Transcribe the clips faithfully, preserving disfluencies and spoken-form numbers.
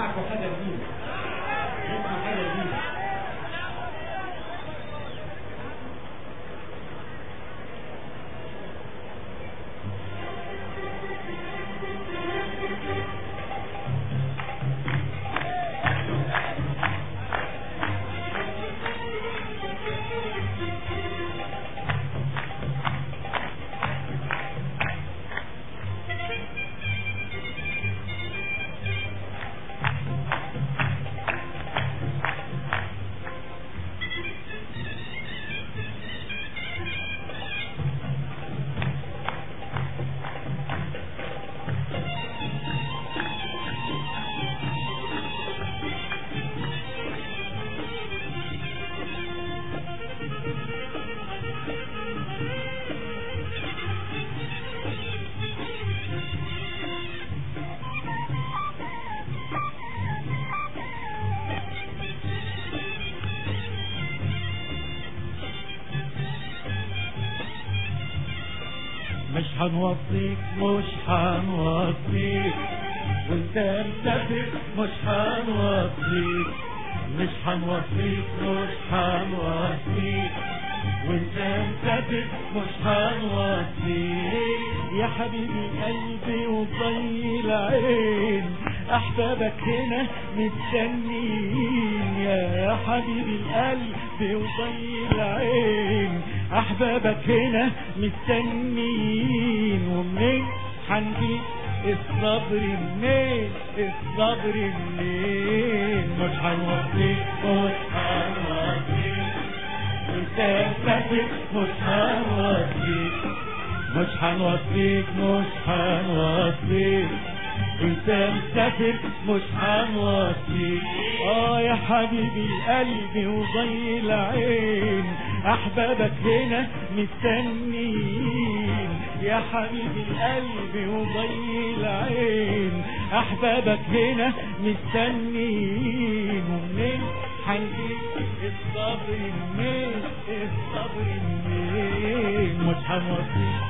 معاكم حاجه جديده، اسمع حاجه جديده. مش هنوصيك مش هنوصيك وانت مسافر، مش هنوصيك مش هنوصيك مش هنوصيك وانت مسافر، مش هنوصيك يا حبيبي قلبي وضي العين، احبابك هنا مستنيين يا حبيبي القلب وضي العين، احبابك هنا مستنيين. ومنين هنجيب الصبر منين، الصبر منين؟ مش هنوصيك مش هنوصيك انت مسافر، مش هنوصيك مش هنوصيك مش هنوصيك انت مسافر، مش هنوصيك. اه يا حبيبي قلبي وضي العين، احبابك هنا مستنيين يا حبيبي القلب وضي العين، احبابك هنا مستنيين. ومنين هنجيب الصبر منين، الصبر منين؟ مش هنوصيك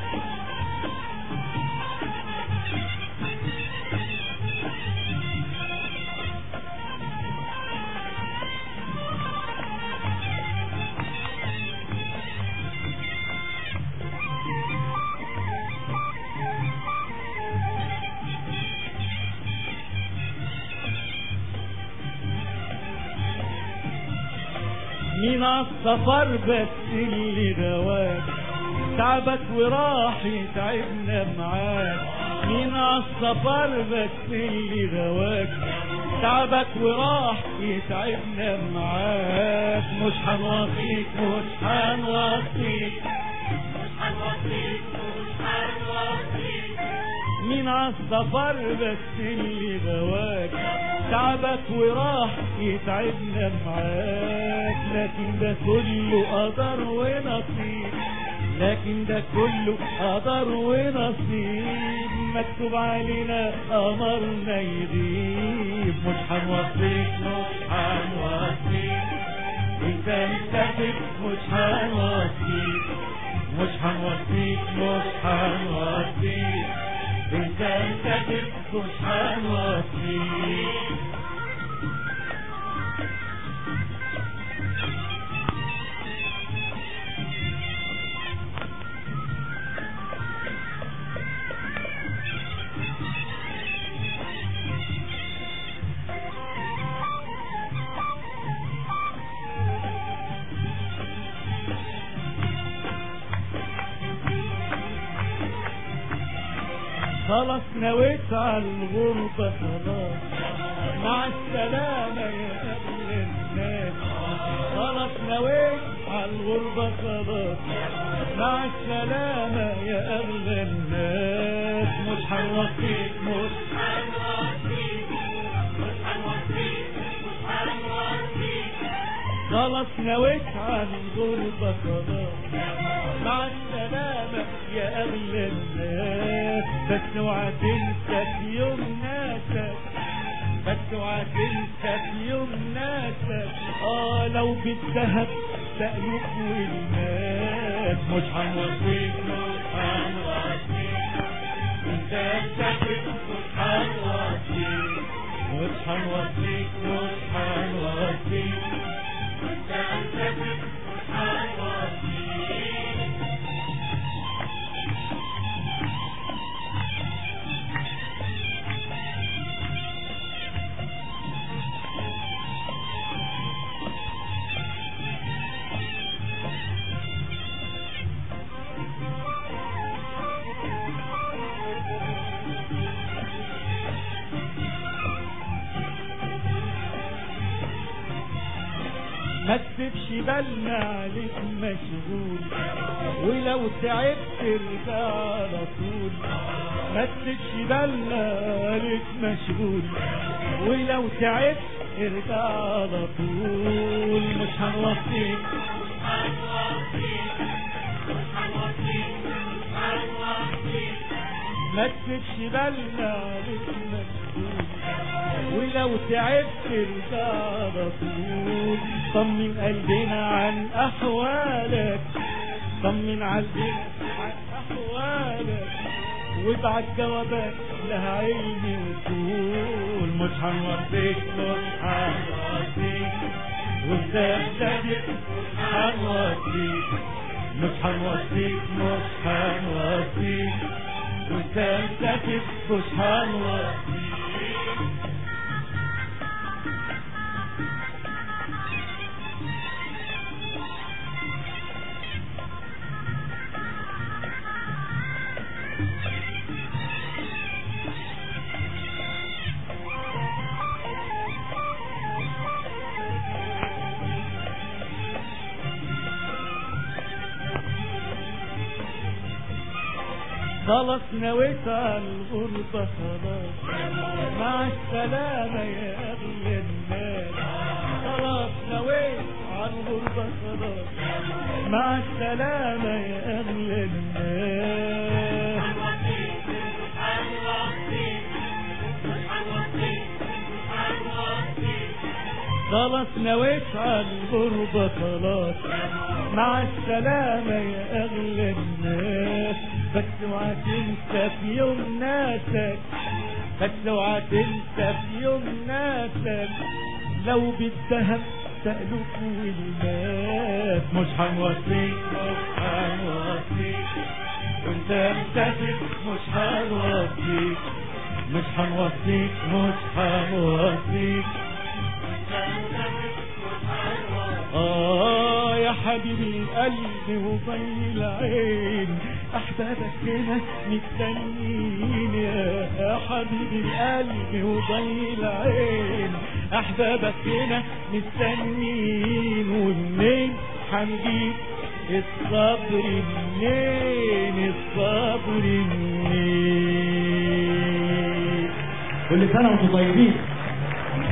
مين عالسفر بس اللي غواك، تعبك وراح يتعبنا معاك. مين عالسفر بس اللي غواك، تعبك وراح يتعبنا معاك. مش هنوصيك مش هنوصيك مش هنوصيك مش هنوصيك مين عالسفر بس اللي غواك، تعبك وراح يتعبنا معاك. لكن ده كله قدر ونصيب، لكن ده كله قدر ونصيب، مكتوب علينا قمرنا يغيب. مش هنوصيك مش هنوصيك انت مسافر، مش هنوصيك مش هنوصيك مش هنوصيك انت مسافر، مش هنوصيك. خلاص نويت على الغربة، خلاص مع السلامة يا أهل الناس. خلاص نويت على الغربة، خلاص مع السلامة يا أهل الناس. مش هنوصيك مش هنوصيك مش هنوصيك مش هنوصيك خلاص نويت على الغربة، خلاص مع السلامة يا أغلى الناس. بس اوعى تنسى في يوم ناسك، بس اوعى تنسى في يوم ناسك. اه لو بالذهب سألوك والناس. مش هنوصيك مش هنوصيك انت مسافر، مش هنوصيك مش هنوصيك مش هنوصيك وانت مسافر مش هنوصيك. ما تسيبش بالنا عليك مشغول، ولو تعبت ارجع على طول. ما تسيبش بالنا عليك مشغول، ولو تعبت ارجع على طول. مش هنوصيك مش هنوصيك مش هنوصيك مش هنوصيك. ما تسيبش بالنا عليك مشغول، ولو تعبت ارجع على طول. طمن قلبنا عن احوالك، طمن قلبنا عن احوالك، وابعت جوابك لها عيني وطول. مش هنوصيك مش هنوصيك وانت مسافر مش هنوصيك مش هنوصيك مش هنوصيك وانت مسافر مش هنوصيك. خلاص نويت على الغربة خلاص، مع السلامة يا أغلى الناس. خلاص نويت على الغربة خلاص، مع السلامة يا أغلى الناس. هنوصيك مش هنوصيك مش هنوصيك مش هنوصيك. خلاص نويت على الغربة خلاص، مع السلامة يا أغلى الناس. بس اوعى تنسى في يوم ناسك، بس اوعى تنسى في يوم ناسك، لو بالذهب سألوك والماس. مش هنوصيك مش هنوصيك وانت مسافر مش هنوصيك مش هنوصيك مش هنوصيك. آه يا حبيبي قلبي وضي العين، أحبابك هنا مستنيين. يا حبيبي قلبي وضي العين، أحبابك هنا مستنيين. ومنين هنجيب الصبر منين الصبر منين؟ كل سنة وانتم طيبين.